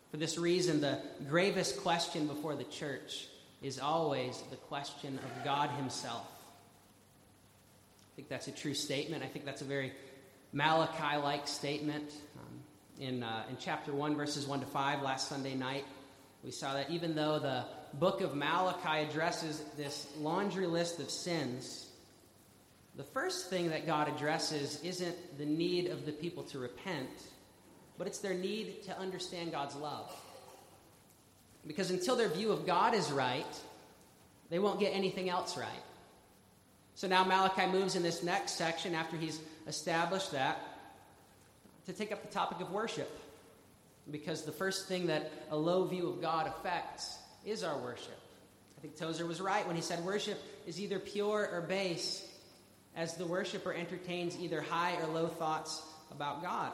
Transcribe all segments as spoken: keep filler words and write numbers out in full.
For this reason, the gravest question before the church is always the question of God himself. I think that's a true statement. I think that's a very Malachi-like statement. Um, in, uh, in chapter one, verses one to five, last Sunday night, we saw that even though the book of Malachi addresses this laundry list of sins, the first thing that God addresses isn't the need of the people to repent, but it's their need to understand God's love. Because until their view of God is right, they won't get anything else right. So now Malachi moves in this next section, after he's established that, to take up the topic of worship. Because the first thing that a low view of God affects is our worship. I think Tozer was right when he said worship is either pure or base, as the worshiper entertains either high or low thoughts about God.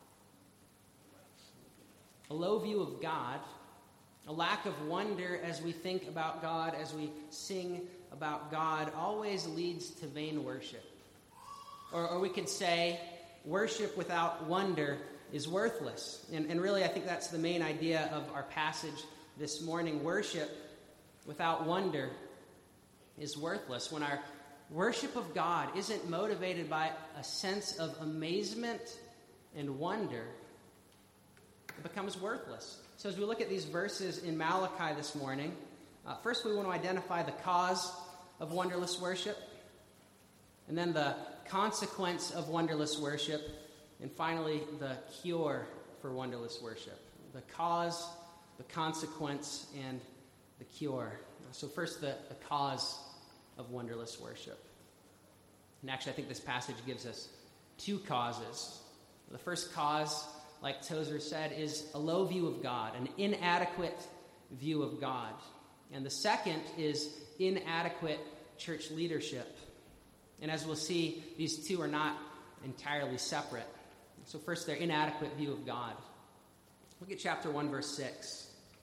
A low view of God, a lack of wonder as we think about God, as we sing about God, always leads to vain worship. Or, or we could say, worship without wonder is worthless. And, and really, I think that's the main idea of our passage this morning. Worship without wonder is worthless. When our worship of God isn't motivated by a sense of amazement and wonder, it becomes worthless. So as we look at these verses in Malachi this morning, uh, first we want to identify the cause of wonderless worship, and then the consequence of wonderless worship, and finally the cure for wonderless worship. The cause, the consequence, and the cure. So first the, the cause of wonderless worship. And actually I think this passage gives us two causes. The first cause, like Tozer said, is a low view of God, an inadequate view of God. And the second is inadequate church leadership. And as we'll see, these two are not entirely separate. So first, their inadequate view of God. Look at chapter one, verse six.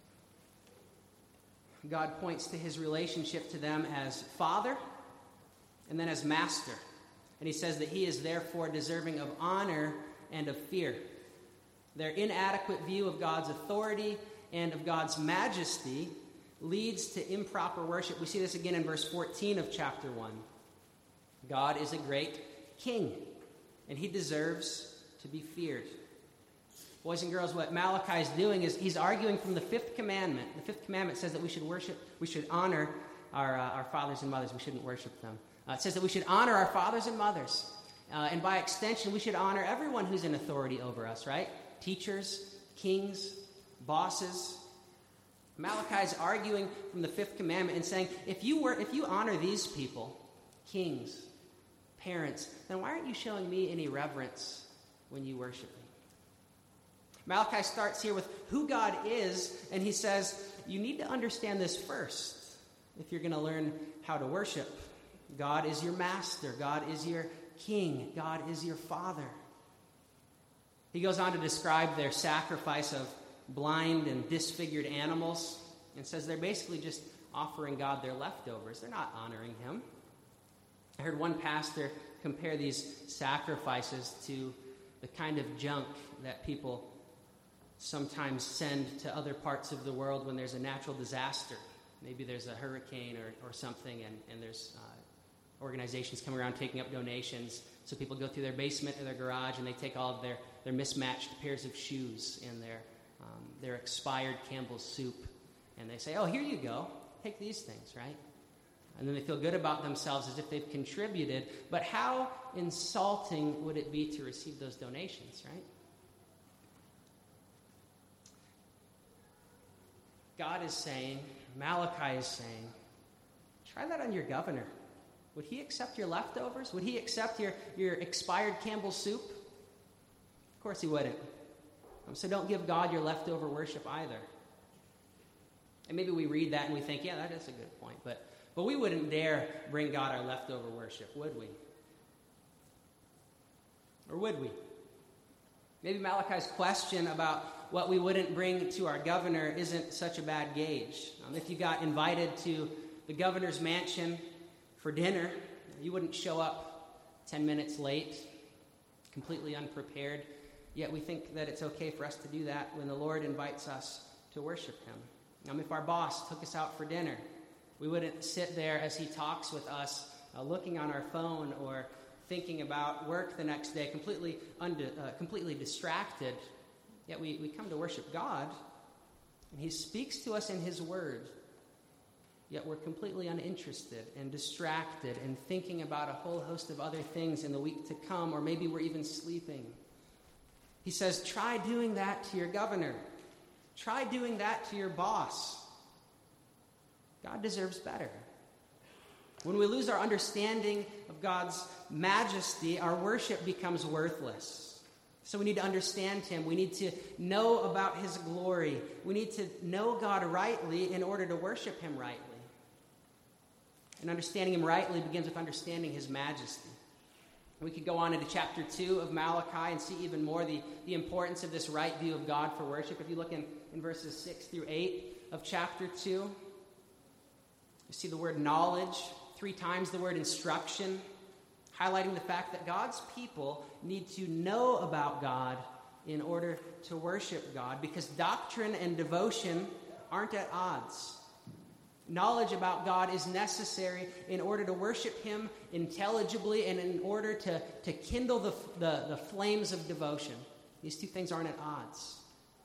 God points to his relationship to them as Father and then as Master. And he says that he is therefore deserving of honor and of fear. Their inadequate view of God's authority and of God's majesty leads to improper worship. We see this again in verse fourteen of chapter one. God is a great king, and he deserves to be feared. Boys and girls, what Malachi is doing is he's arguing from the fifth commandment. The fifth commandment says that we should worship, we should honor our, uh, our fathers and mothers. We shouldn't worship them. Uh, it says that we should honor our fathers and mothers. Uh, and by extension, we should honor everyone who's in authority over us, right? Teachers, kings, bosses. Malachi is arguing from the fifth commandment and saying, if you were, if you honor these people, kings, parents, then why aren't you showing me any reverence when you worship me? Malachi starts here with who God is, and he says, you need to understand this first if you're going to learn how to worship. God is your master. God is your king. God is your father. He goes on to describe their sacrifice of blind and disfigured animals and says they're basically just offering God their leftovers. They're not honoring him. I heard one pastor compare these sacrifices to the kind of junk that people sometimes send to other parts of the world when there's a natural disaster. Maybe there's a hurricane or, or something, and, and there's uh, organizations come around taking up donations. So people go through their basement or their garage, and they take all of their, their mismatched pairs of shoes and their, um, their expired Campbell's soup, and they say, oh, here you go. Take these things, right? And then they feel good about themselves as if they've contributed. But how insulting would it be to receive those donations, right? God is saying, Malachi is saying, try that on your governor. Would he accept your leftovers? Would he accept your, your expired Campbell's soup? Of course he wouldn't. Um, so don't give God your leftover worship either. And maybe we read that and we think, yeah, that is a good point. But, but we wouldn't dare bring God our leftover worship, would we? Or would we? Maybe Malachi's question about what we wouldn't bring to our governor isn't such a bad gauge. Um, if you got invited to the governor's mansion for dinner, you wouldn't show up ten minutes late, completely unprepared. Yet we think that it's okay for us to do that when the Lord invites us to worship him. Um, if our boss took us out for dinner, we wouldn't sit there as he talks with us, uh, looking on our phone or thinking about work the next day, completely unde- uh, completely distracted. Yet we, we come to worship God, and he speaks to us in his word. Yet we're completely uninterested and distracted and thinking about a whole host of other things in the week to come, or maybe we're even sleeping. He says, try doing that to your governor. Try doing that to your boss. God deserves better. When we lose our understanding of God's majesty, our worship becomes worthless. So we need to understand him. We need to know about his glory. We need to know God rightly in order to worship him rightly. And understanding him rightly begins with understanding his majesty. We could go on into chapter two of Malachi and see even more the, the importance of this right view of God for worship. If you look in, in verses six through eight of chapter two, you see the word knowledge, three times the word instruction, highlighting the fact that God's people need to know about God in order to worship God, because doctrine and devotion aren't at odds. Knowledge about God is necessary in order to worship him intelligibly and in order to, to kindle the, the, the flames of devotion. These two things aren't at odds.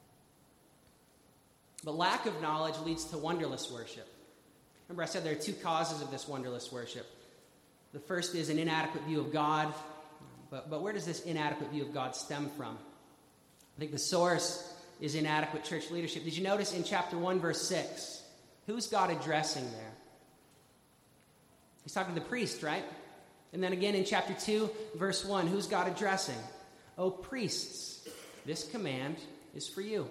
But lack of knowledge leads to wonderless worship. Remember, I said there are two causes of this wonderless worship. The first is an inadequate view of God. But, but where does this inadequate view of God stem from? I think the source is inadequate church leadership. Did you notice in chapter one, verse six? Who's God addressing there? He's talking to the priest, right? And then again in chapter two, verse one, who's God addressing? Oh, priests, this command is for you.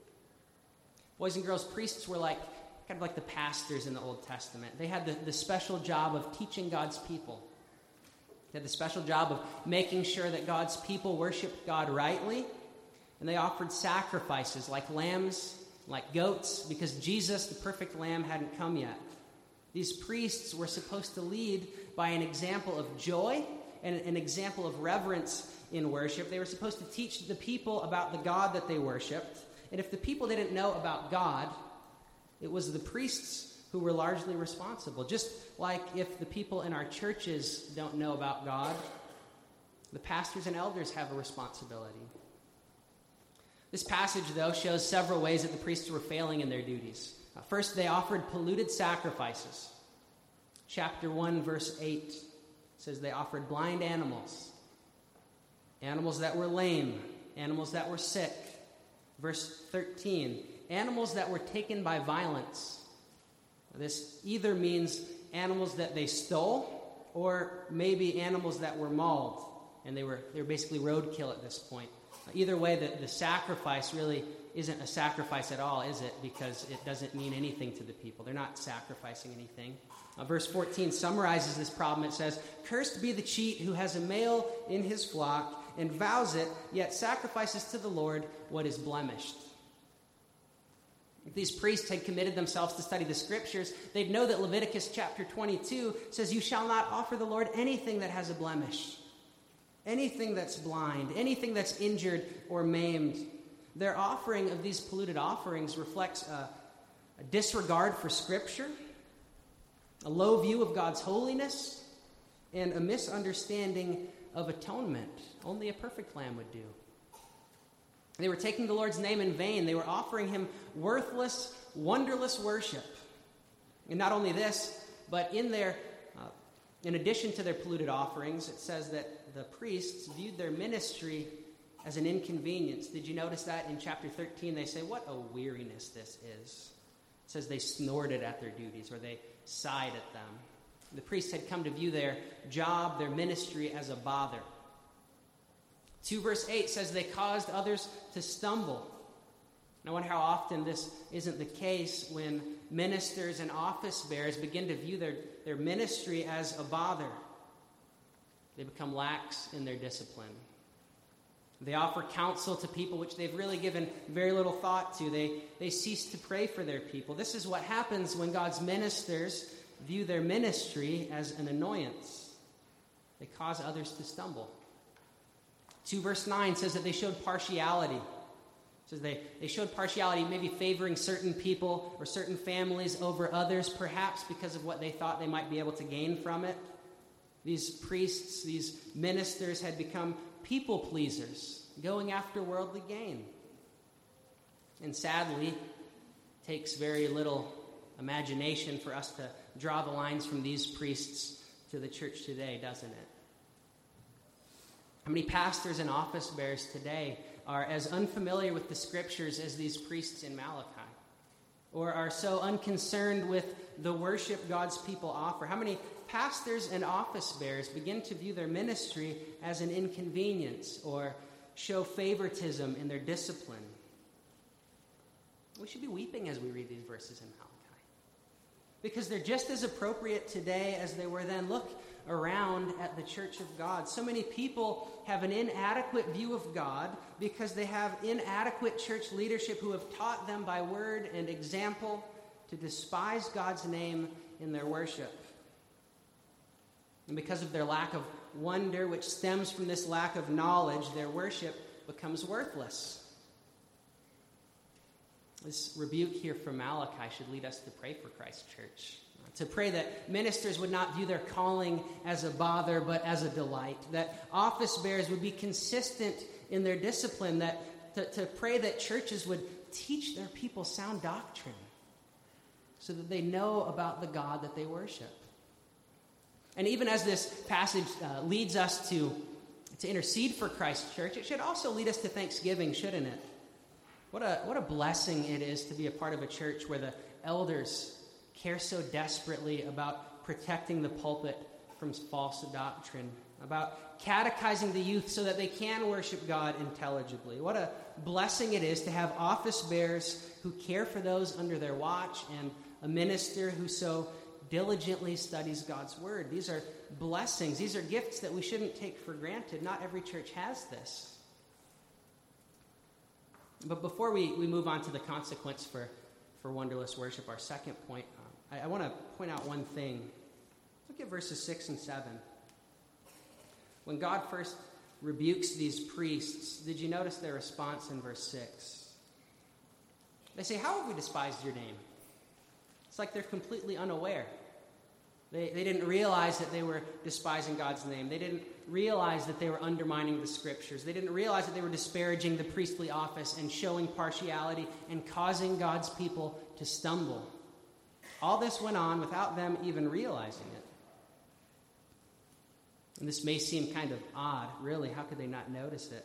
Boys and girls, priests were like kind of like the pastors in the Old Testament. They had the, the special job of teaching God's people. They had the special job of making sure that God's people worshiped God rightly. And they offered sacrifices like lambs, like goats, because Jesus, the perfect lamb, hadn't come yet. These priests were supposed to lead by an example of joy and an example of reverence in worship. They were supposed to teach the people about the God that they worshiped. And if the people didn't know about God, it was the priests who were largely responsible. Just like if the people in our churches don't know about God, the pastors and elders have a responsibility. This passage, though, shows several ways that the priests were failing in their duties. Uh, first, they offered polluted sacrifices. Chapter one, verse eight says they offered blind animals, animals that were lame, animals that were sick. Verse thirteen, animals that were taken by violence. This either means animals that they stole or maybe animals that were mauled, and they were, they were basically roadkill at this point. Either way, the, the sacrifice really isn't a sacrifice at all, is it? Because it doesn't mean anything to the people. They're not sacrificing anything. Uh, verse fourteen summarizes this problem. It says, "Cursed be the cheat who has a male in his flock and vows it, yet sacrifices to the Lord what is blemished." If these priests had committed themselves to study the scriptures, they'd know that Leviticus chapter twenty-two says, "You shall not offer the Lord anything that has a blemish." Anything that's blind, anything that's injured or maimed. Their offering of these polluted offerings reflects a, a disregard for Scripture, a low view of God's holiness, and a misunderstanding of atonement. Only a perfect lamb would do. They were taking the Lord's name in vain. They were offering him worthless, wonderless worship. And not only this, but in their uh, in addition to their polluted offerings, it says that the priests viewed their ministry as an inconvenience. Did you notice that in chapter thirteen? They say, "What a weariness this is." It says they snorted at their duties, or they sighed at them. The priests had come to view their job, their ministry, as a bother. two verse eight says they caused others to stumble. And I wonder how often this isn't the case when ministers and office bearers begin to view their, their ministry as a bother. They become lax in their discipline. They offer counsel to people which they've really given very little thought to. They, they cease to pray for their people. This is what happens when God's ministers view their ministry as an annoyance. They cause others to stumble. two verse nine says that they showed partiality. It says they, they showed partiality, maybe favoring certain people or certain families over others, perhaps because of what they thought they might be able to gain from it. These priests, these ministers had become people pleasers, going after worldly gain. And sadly, it takes very little imagination for us to draw the lines from these priests to the church today, doesn't it? How many pastors and office bearers today are as unfamiliar with the scriptures as these priests in Malachi, or are so unconcerned with the worship God's people offer? How many pastors and office bearers begin to view their ministry as an inconvenience or show favoritism in their discipline? We should be weeping as we read these verses in Malachi, because they're just as appropriate today as they were then. Look around at the church of God. So many people have an inadequate view of God because they have inadequate church leadership who have taught them by word and example to despise God's name in their worship. And because of their lack of wonder, which stems from this lack of knowledge, their worship becomes worthless. This rebuke here from Malachi should lead us to pray for Christ's church. To pray that ministers would not view their calling as a bother, but as a delight. That office bearers would be consistent in their discipline. That to, to pray that churches would teach their people sound doctrine so that they know about the God that they worship. And even as this passage uh, leads us to, to intercede for Christ's church, it should also lead us to thanksgiving, shouldn't it? What a, what a blessing it is to be a part of a church where the elders care so desperately about protecting the pulpit from false doctrine, about catechizing the youth so that they can worship God intelligibly. What a blessing it is to have office bearers who care for those under their watch and a minister who so diligently studies God's word. These are blessings. These are gifts that we shouldn't take for granted. Not every church has this. But before we, we move on to the consequence for, for wonderless worship, our second point, um, I, I want to point out one thing. Look at verses six and seven. When God first rebukes these priests, did you notice their response in verse six? They say, "How have we despised your name?" It's like they're completely unaware. They, they didn't realize that they were despising God's name. They didn't realize that they were undermining the scriptures. They didn't realize that they were disparaging the priestly office and showing partiality and causing God's people to stumble. All this went on without them even realizing it. And this may seem kind of odd, really. How could they not notice it?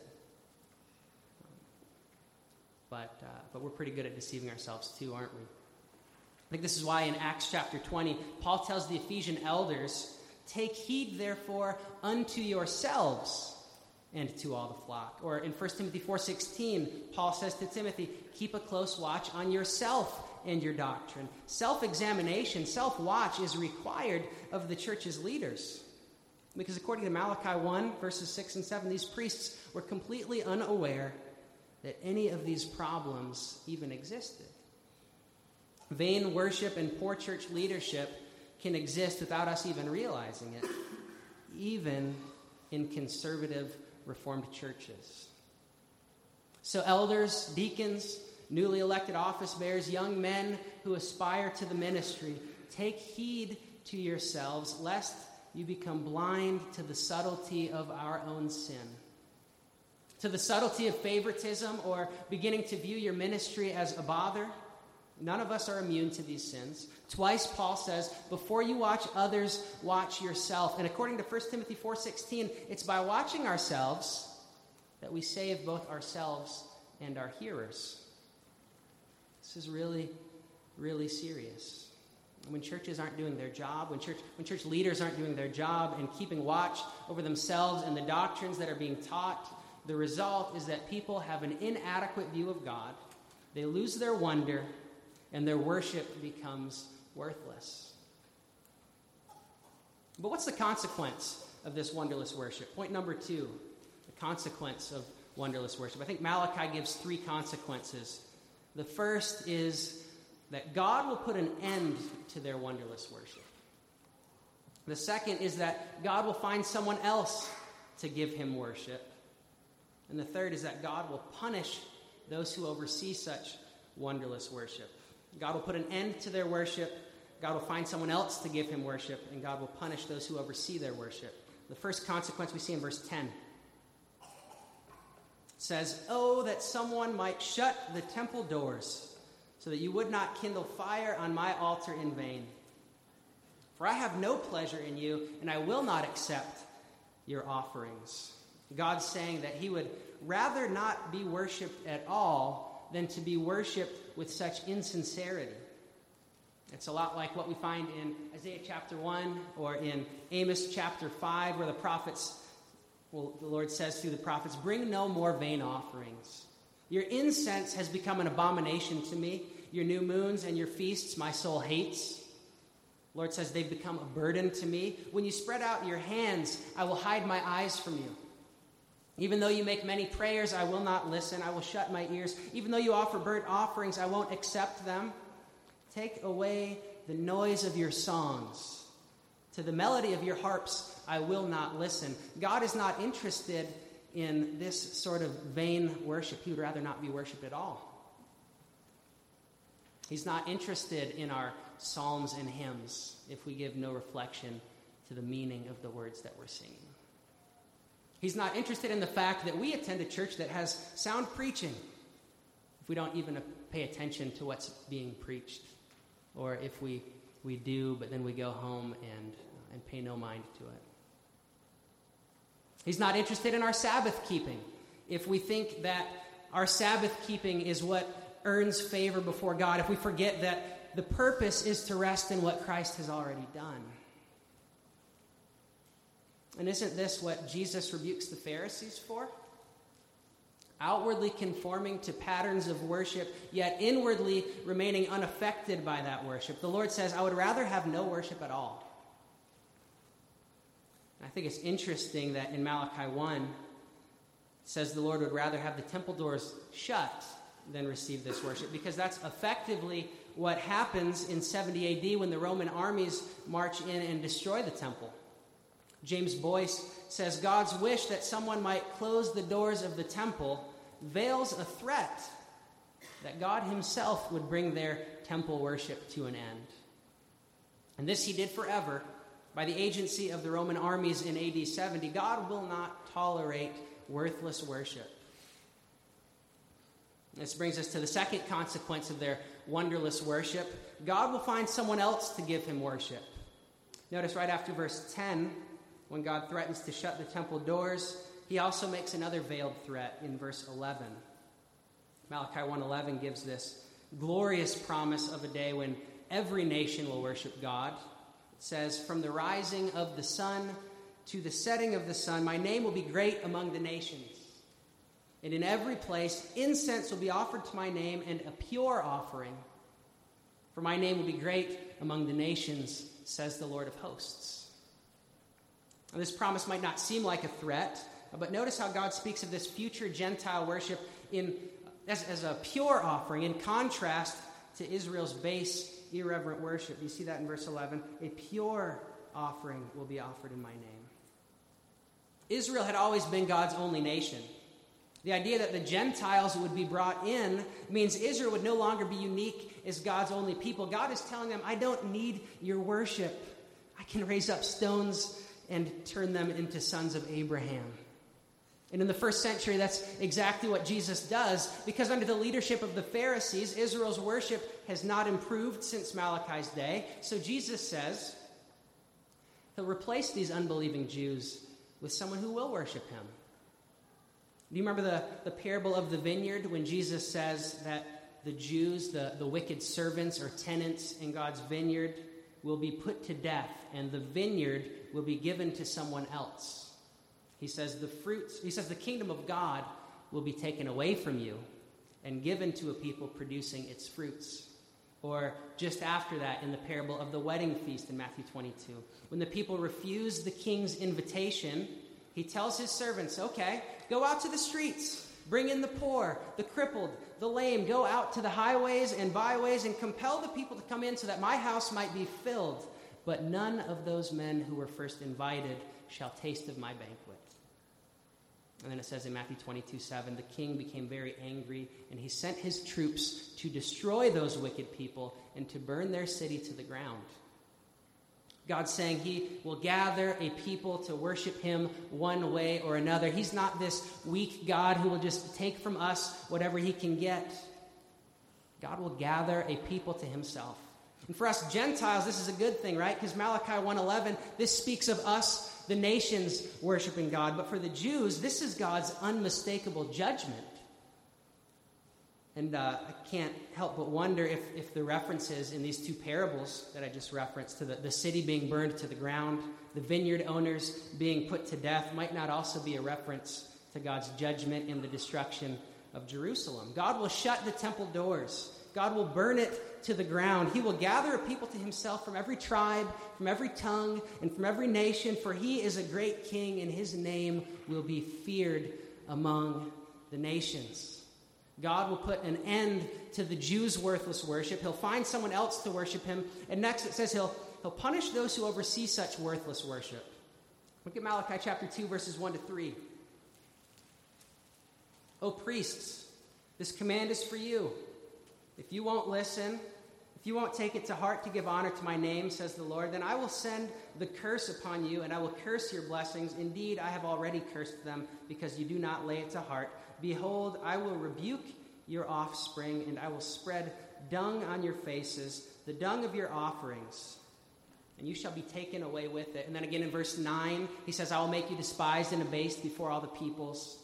But, uh, but we're pretty good at deceiving ourselves too, aren't we? I think this is why in Acts chapter twenty, Paul tells the Ephesian elders, "Take heed, therefore, unto yourselves and to all the flock." Or in First Timothy four sixteen, Paul says to Timothy, "Keep a close watch on yourself and your doctrine." Self-examination, self-watch is required of the church's leaders. Because according to Malachi one, verses six and seven, these priests were completely unaware that any of these problems even existed. Vain worship and poor church leadership can exist without us even realizing it, even in conservative Reformed churches. So elders, deacons, newly elected office bearers, young men who aspire to the ministry, take heed to yourselves, lest you become blind to the subtlety of our own sin, to the subtlety of favoritism or beginning to view your ministry as a bother. None of us are immune to these sins. Twice Paul says, before you watch others, watch yourself. And according to First Timothy four sixteen, it's by watching ourselves that we save both ourselves and our hearers. This is really, really serious. When churches aren't doing their job, when church, when church leaders aren't doing their job and keeping watch over themselves and the doctrines that are being taught, the result is that people have an inadequate view of God. They lose their wonder, and their worship becomes worthless. But what's the consequence of this wonderless worship? Point number two, the consequence of wonderless worship. I think Malachi gives three consequences. The first is that God will put an end to their wonderless worship. The second is that God will find someone else to give him worship. And the third is that God will punish those who oversee such wonderless worship. God will put an end to their worship. God will find someone else to give him worship, and God will punish those who oversee their worship. The first consequence we see in verse ten. It says, "Oh, that someone might shut the temple doors, so that you would not kindle fire on my altar in vain. For I have no pleasure in you, and I will not accept your offerings." God's saying that he would rather not be worshipped at all than to be worshipped with such insincerity. It's a lot like what we find in Isaiah chapter one or in Amos chapter five, where the prophets, well, the Lord says through the prophets, "Bring no more vain offerings. Your incense has become an abomination to me. Your new moons and your feasts my soul hates." The Lord says they've become a burden to me. "When you spread out your hands, I will hide my eyes from you. Even though you make many prayers, I will not listen. I will shut my ears. Even though you offer burnt offerings, I won't accept them. Take away the noise of your songs. To the melody of your harps, I will not listen." God is not interested in this sort of vain worship. He would rather not be worshipped at all. He's not interested in our psalms and hymns if we give no reflection to the meaning of the words that we're singing. He's not interested in the fact that we attend a church that has sound preaching if we don't even pay attention to what's being preached, or if we, we do, but then we go home and, and pay no mind to it. He's not interested in our Sabbath keeping if we think that our Sabbath keeping is what earns favor before God, if we forget that the purpose is to rest in what Christ has already done. And isn't this what Jesus rebukes the Pharisees for? Outwardly conforming to patterns of worship, yet inwardly remaining unaffected by that worship. The Lord says, "I would rather have no worship at all." And I think it's interesting that in Malachi one, it says the Lord would rather have the temple doors shut than receive this worship, because that's effectively what happens in seventy A D when the Roman armies march in and destroy the temple. James Boyce says, "God's wish that someone might close the doors of the temple veils a threat that God himself would bring their temple worship to an end." And this he did forever by the agency of the Roman armies in A D seventy. God will not tolerate worthless worship. This brings us to the second consequence of their wonderless worship. God will find someone else to give him worship. Notice right after verse ten, when God threatens to shut the temple doors, he also makes another veiled threat in verse eleven. Malachi one eleven gives this glorious promise of a day when every nation will worship God. It says, "From the rising of the sun to the setting of the sun, my name will be great among the nations. And in every place, incense will be offered to my name, and a pure offering. For my name will be great among the nations, says the Lord of hosts." Now, this promise might not seem like a threat, but notice how God speaks of this future Gentile worship in as, as a pure offering, in contrast to Israel's base, irreverent worship. You see that in verse eleven. "A pure offering will be offered in my name." Israel had always been God's only nation. The idea that the Gentiles would be brought in means Israel would no longer be unique as God's only people. God is telling them, "I don't need your worship. I can raise up stones and turn them into sons of Abraham." And in the first century, that's exactly what Jesus does, because under the leadership of the Pharisees, Israel's worship has not improved since Malachi's day. So Jesus says he'll replace these unbelieving Jews with someone who will worship him. Do you remember the, the parable of the vineyard, when Jesus says that the Jews, the, the wicked servants or tenants in God's vineyard, will be put to death, and the vineyard will be given to someone else? He says the fruits, he says the kingdom of God will be taken away from you and given to a people producing its fruits. Or just after that, in the parable of the wedding feast in Matthew twenty-two, when the people refuse the king's invitation, he tells his servants, "Okay, go out to the streets, bring in the poor, the crippled, the lame, go out to the highways and byways and compel the people to come in so that my house might be filled. But none of those men who were first invited shall taste of my banquet." And then it says in Matthew twenty-two seven, the king became very angry, and he sent his troops to destroy those wicked people and to burn their city to the ground. God's saying he will gather a people to worship him one way or another. He's not this weak God who will just take from us whatever he can get. God will gather a people to himself. And for us Gentiles, this is a good thing, right? Because Malachi one eleven, this speaks of us, the nations, worshiping God. But for the Jews, this is God's unmistakable judgment. And uh, I can't help but wonder if, if the references in these two parables that I just referenced to the, the city being burned to the ground, the vineyard owners being put to death, might not also be a reference to God's judgment in the destruction of Jerusalem. God will shut the temple doors. God will burn it to the ground. He will gather a people to himself from every tribe, from every tongue, and from every nation, for he is a great king, and his name will be feared among the nations. God will put an end to the Jews' worthless worship. He'll find someone else to worship him. And next it says he'll, he'll punish those who oversee such worthless worship. Look at Malachi chapter two, verses one to three. O priests, this command is for you. If you won't listen, if you won't take it to heart to give honor to my name, says the Lord, then I will send the curse upon you, and I will curse your blessings. Indeed, I have already cursed them, because you do not lay it to heart. Behold, I will rebuke your offspring, and I will spread dung on your faces, the dung of your offerings, and you shall be taken away with it. And then again in verse nine, he says, I will make you despised and abased before all the peoples.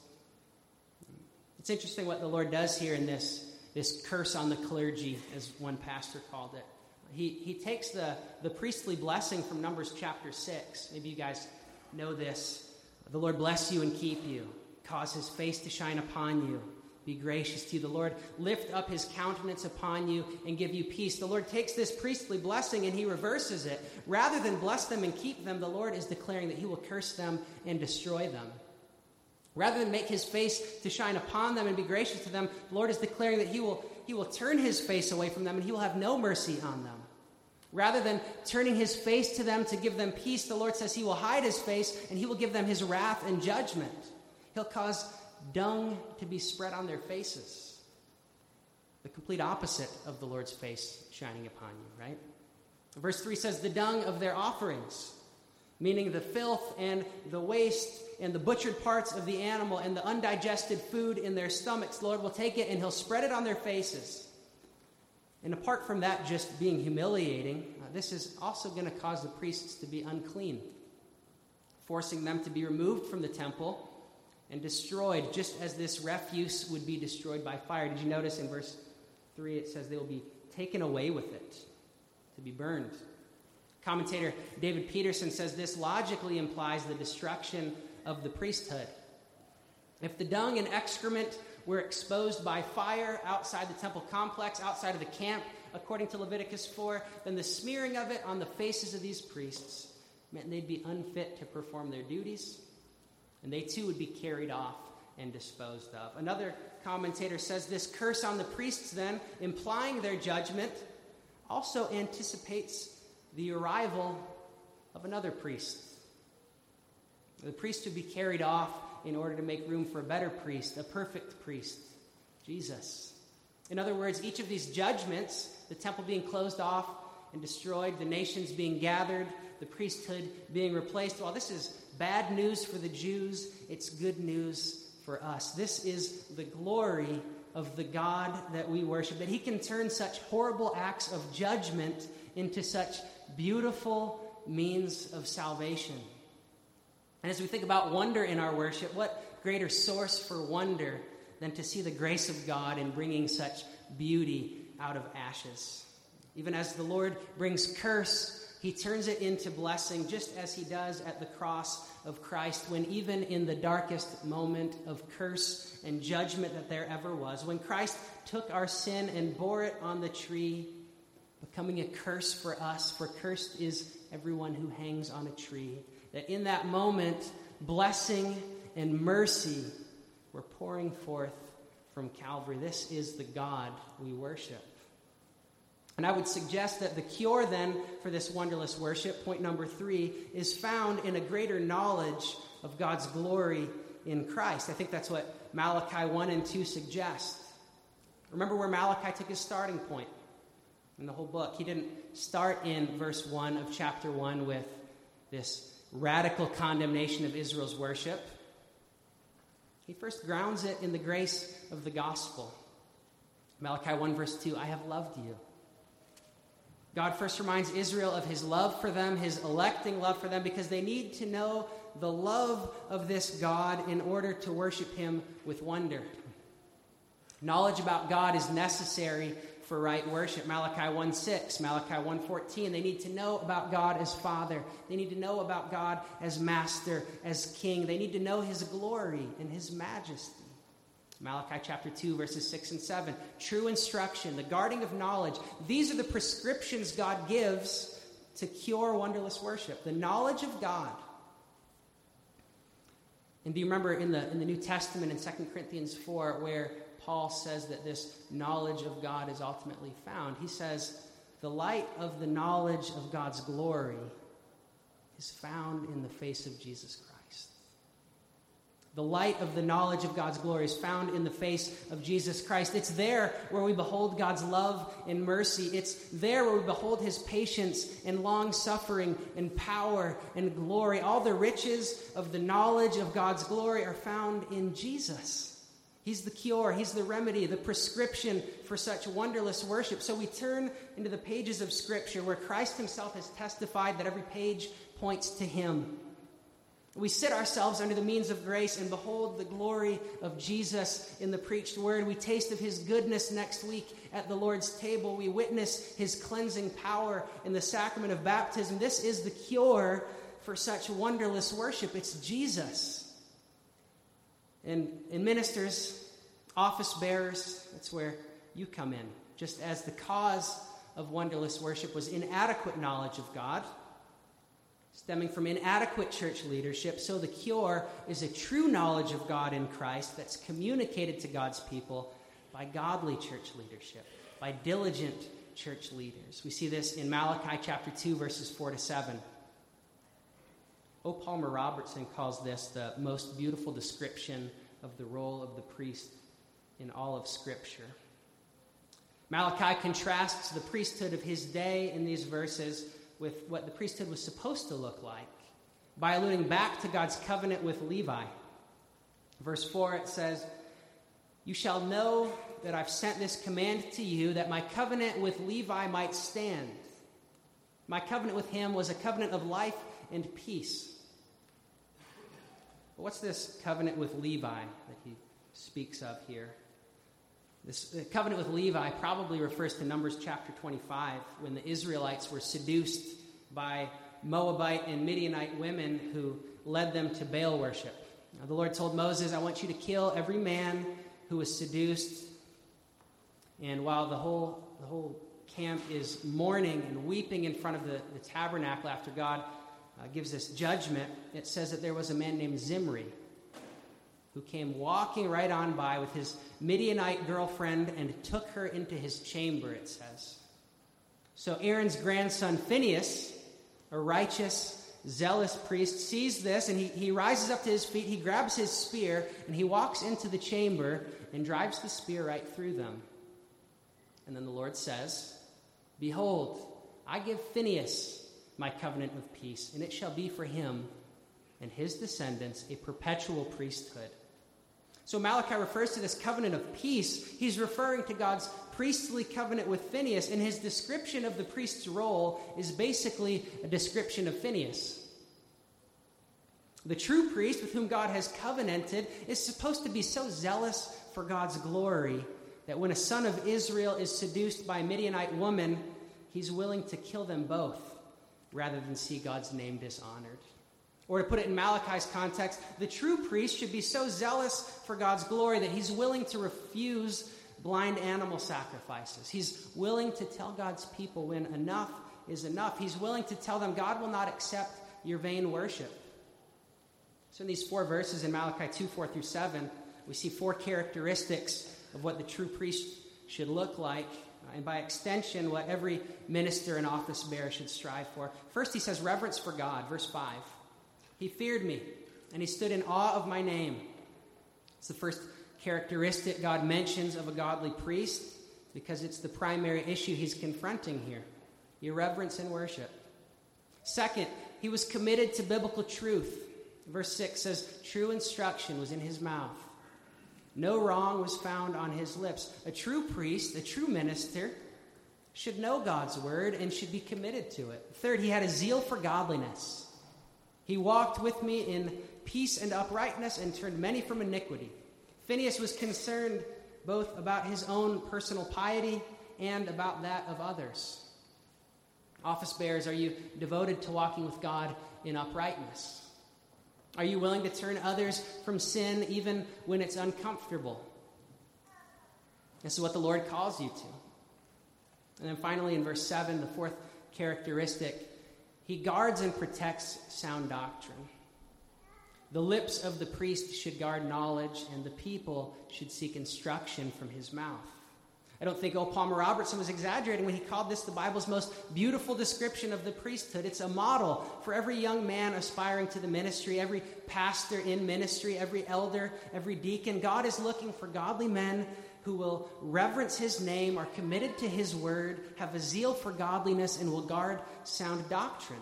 It's interesting what the Lord does here in this, this curse on the clergy, as one pastor called it. He, he takes the, the priestly blessing from Numbers chapter six. Maybe you guys know this. The Lord bless you and keep you. Cause his face to shine upon you. Be gracious to you. The Lord lift up his countenance upon you and give you peace. The Lord takes this priestly blessing and he reverses it. Rather than bless them and keep them, the Lord is declaring that he will curse them and destroy them. Rather than make his face to shine upon them and be gracious to them, the Lord is declaring that he will, he will turn his face away from them and he will have no mercy on them. Rather than turning his face to them to give them peace, the Lord says he will hide his face and he will give them his wrath and judgment. He'll cause dung to be spread on their faces. The complete opposite of the Lord's face shining upon you, right? Verse three says, the dung of their offerings, meaning the filth and the waste and the butchered parts of the animal and the undigested food in their stomachs, the Lord will take it and he'll spread it on their faces. And apart from that just being humiliating, uh, this is also going to cause the priests to be unclean, forcing them to be removed from the temple and destroyed, just as this refuse would be destroyed by fire. Did you notice in verse three it says they will be taken away with it, to be burned? Commentator David Peterson says this logically implies the destruction of the priesthood. If the dung and excrement were exposed by fire outside the temple complex, outside of the camp, according to Leviticus four, then the smearing of it on the faces of these priests meant they'd be unfit to perform their duties, and they too would be carried off and disposed of. Another commentator says this curse on the priests then, implying their judgment, also anticipates the arrival of another priest. The priest would be carried off in order to make room for a better priest, a perfect priest, Jesus. In other words, each of these judgments, the temple being closed off and destroyed, the nations being gathered, the priesthood being replaced, well, this is bad news for the Jews. It's good news for us. This is the glory of the God that we worship, that he can turn such horrible acts of judgment into such beautiful means of salvation. And as we think about wonder in our worship, what greater source for wonder than to see the grace of God in bringing such beauty out of ashes? Even as the Lord brings curse, he turns it into blessing, just as he does at the cross of Christ, when even in the darkest moment of curse and judgment that there ever was, when Christ took our sin and bore it on the tree, becoming a curse for us, for cursed is everyone who hangs on a tree, that in that moment, blessing and mercy were pouring forth from Calvary. This is the God we worship. And I would suggest that the cure then for this wonderless worship, point number three, is found in a greater knowledge of God's glory in Christ. I think that's what Malachi one and two suggest. Remember where Malachi took his starting point in the whole book. He didn't start in verse one of chapter one with this radical condemnation of Israel's worship. He first grounds it in the grace of the gospel. Malachi one verse two, I have loved you. God first reminds Israel of his love for them, his electing love for them, because they need to know the love of this God in order to worship him with wonder. Knowledge about God is necessary for right worship. Malachi one six, Malachi one fourteen, they need to know about God as Father. They need to know about God as Master, as King. They need to know his glory and his majesty. Malachi chapter two, verses six and seven, true instruction, the guarding of knowledge. These are the prescriptions God gives to cure wonderless worship. The knowledge of God. And do you remember in the, in the New Testament in Second Corinthians four where Paul says that this knowledge of God is ultimately found? He says, the light of the knowledge of God's glory is found in the face of Jesus Christ. The light of the knowledge of God's glory is found in the face of Jesus Christ. It's there where we behold God's love and mercy. It's there where we behold his patience and long-suffering and power and glory. All the riches of the knowledge of God's glory are found in Jesus. He's the cure, he's the remedy, the prescription for such wonderless worship. So we turn into the pages of Scripture where Christ himself has testified that every page points to him. We sit ourselves under the means of grace and behold the glory of Jesus in the preached word. We taste of his goodness next week at the Lord's table. We witness his cleansing power in the sacrament of baptism. This is the cure for such wonderless worship. It's Jesus. And, and ministers, office bearers, that's where you come in. Just as the cause of wonderless worship was inadequate knowledge of God, stemming from inadequate church leadership, so the cure is a true knowledge of God in Christ that's communicated to God's people by godly church leadership, by diligent church leaders. We see this in Malachi chapter two, verses four to seven. O. Palmer Robertson calls this the most beautiful description of the role of the priest in all of Scripture. Malachi contrasts the priesthood of his day in these verses with what the priesthood was supposed to look like by alluding back to God's covenant with Levi. Verse four, it says, you shall know that I've sent this command to you, that my covenant with Levi might stand. My covenant with him was a covenant of life and peace. But what's this covenant with Levi that he speaks of here? This covenant with Levi probably refers to Numbers chapter twenty-five, when the Israelites were seduced by Moabite and Midianite women who led them to Baal worship. Now, the Lord told Moses, I want you to kill every man who was seduced. And while the whole, the whole camp is mourning and weeping in front of the, the tabernacle after God uh, gives this judgment, it says that there was a man named Zimri who came walking right on by with his Midianite girlfriend and took her into his chamber, it says. So Aaron's grandson Phinehas, a righteous, zealous priest, sees this, and he, he rises up to his feet, he grabs his spear, and he walks into the chamber and drives the spear right through them. And then the Lord says, behold, I give Phinehas my covenant of peace, and it shall be for him and his descendants a perpetual priesthood. So Malachi refers to this covenant of peace. He's referring to God's priestly covenant with Phinehas, and his description of the priest's role is basically a description of Phinehas. The true priest with whom God has covenanted is supposed to be so zealous for God's glory that when a son of Israel is seduced by a Midianite woman, he's willing to kill them both rather than see God's name dishonored. Or to put it in Malachi's context, the true priest should be so zealous for God's glory that he's willing to refuse blind animal sacrifices. He's willing to tell God's people when enough is enough. He's willing to tell them God will not accept your vain worship. So in these four verses in Malachi two, four through seven, we see four characteristics of what the true priest should look like, and by extension, what every minister and office bearer should strive for. First, he says reverence for God, verse five. He feared me, and he stood in awe of my name. It's the first characteristic God mentions of a godly priest because it's the primary issue he's confronting here: irreverence in worship. Second, he was committed to biblical truth. Verse six says, true instruction was in his mouth. No wrong was found on his lips. A true priest, a true minister, should know God's word and should be committed to it. Third, he had a zeal for godliness. He walked with me in peace and uprightness and turned many from iniquity. Phinehas was concerned both about his own personal piety and about that of others. Office bearers, are you devoted to walking with God in uprightness? Are you willing to turn others from sin even when it's uncomfortable? This is what the Lord calls you to. And then finally in verse seven, the fourth characteristic, he guards and protects sound doctrine. The lips of the priest should guard knowledge, and the people should seek instruction from his mouth. I don't think O. Palmer Robertson was exaggerating when he called this the Bible's most beautiful description of the priesthood. It's a model for every young man aspiring to the ministry, every pastor in ministry, every elder, every deacon. God is looking for godly men who will reverence his name, are committed to his word, have a zeal for godliness, and will guard sound doctrine.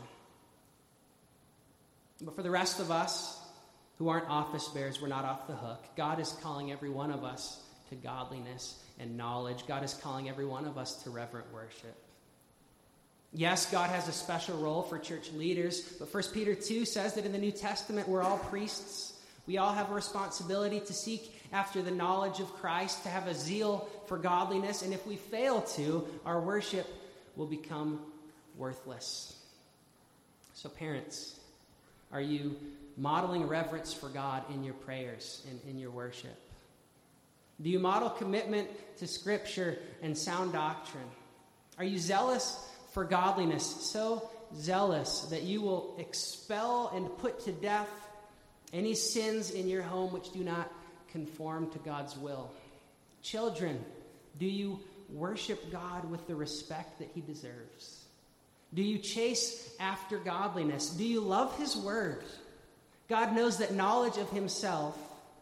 But for the rest of us who aren't office bearers, we're not off the hook. God is calling every one of us to godliness and knowledge. God is calling every one of us to reverent worship. Yes, God has a special role for church leaders, but First Peter two says that in the New Testament we're all priests. We all have a responsibility to seek after the knowledge of Christ, to have a zeal for godliness, and if we fail to, our worship will become worthless. So parents, are you modeling reverence for God in your prayers and in your worship? Do you model commitment to Scripture and sound doctrine? Are you zealous for godliness, so zealous that you will expel and put to death any sins in your home which do not conform to God's will? Children, do you worship God with the respect that he deserves? Do you chase after godliness? Do you love his word? God knows that knowledge of himself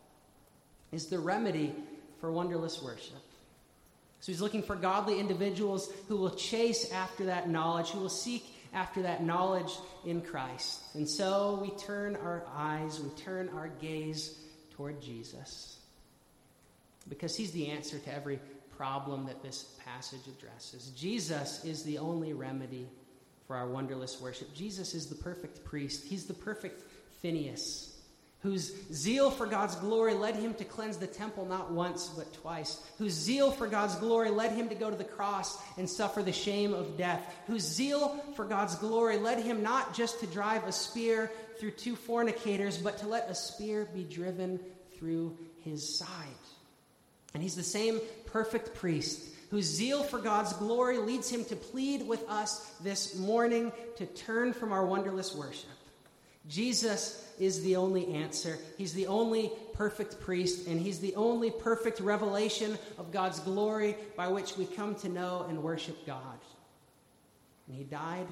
is the remedy for wonderless worship. So he's looking for godly individuals who will chase after that knowledge, who will seek after that knowledge in Christ. And so we turn our eyes, we turn our gaze toward Jesus, because he's the answer to every problem that this passage addresses. Jesus is the only remedy for our wonderless worship. Jesus is the perfect priest. He's the perfect Phinehas, whose zeal for God's glory led him to cleanse the temple not once but twice, whose zeal for God's glory led him to go to the cross and suffer the shame of death, whose zeal for God's glory led him not just to drive a spear through two fornicators, but to let a spear be driven through his side. And he's the same perfect priest whose zeal for God's glory leads him to plead with us this morning to turn from our wonderless worship. Jesus is the only answer. He's the only perfect priest, and he's the only perfect revelation of God's glory by which we come to know and worship God. And he died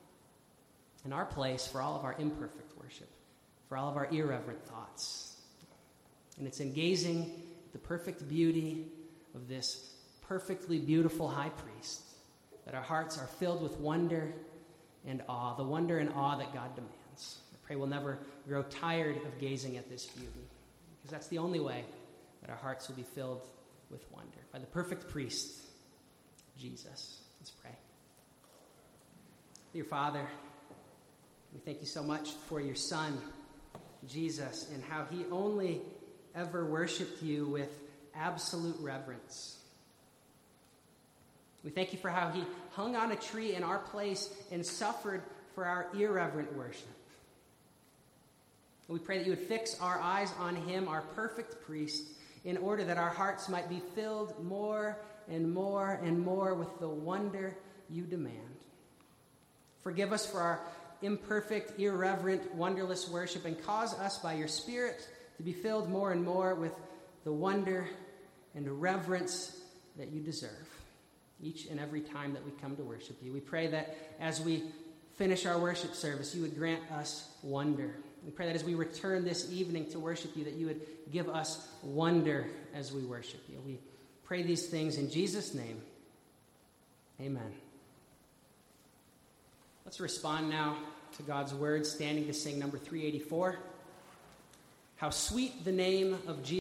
in our place for all of our imperfect worship, for all of our irreverent thoughts. And it's in gazing at the perfect beauty of this perfectly beautiful high priest that our hearts are filled with wonder and awe, the wonder and awe that God demands. I pray we'll never grow tired of gazing at this beauty, because that's the only way that our hearts will be filled with wonder. By the perfect priest, Jesus. Let's pray. Dear Father, we thank you so much for your Son, Jesus, and how he only ever worshiped you with absolute reverence. We thank you for how he hung on a tree in our place and suffered for our irreverent worship. We pray that you would fix our eyes on him, our perfect priest, in order that our hearts might be filled more and more and more with the wonder you demand. Forgive us for our imperfect, irreverent, wonderless worship, and cause us by your Spirit to be filled more and more with the wonder and reverence that you deserve each and every time that we come to worship you. We pray that as we finish our worship service, you would grant us wonder We pray that as we return this evening to worship you, that you would give us wonder as we worship you. We pray these things in Jesus' name. Amen. Let's respond now to God's word, standing to sing number three eighty-four. How sweet the name of Jesus.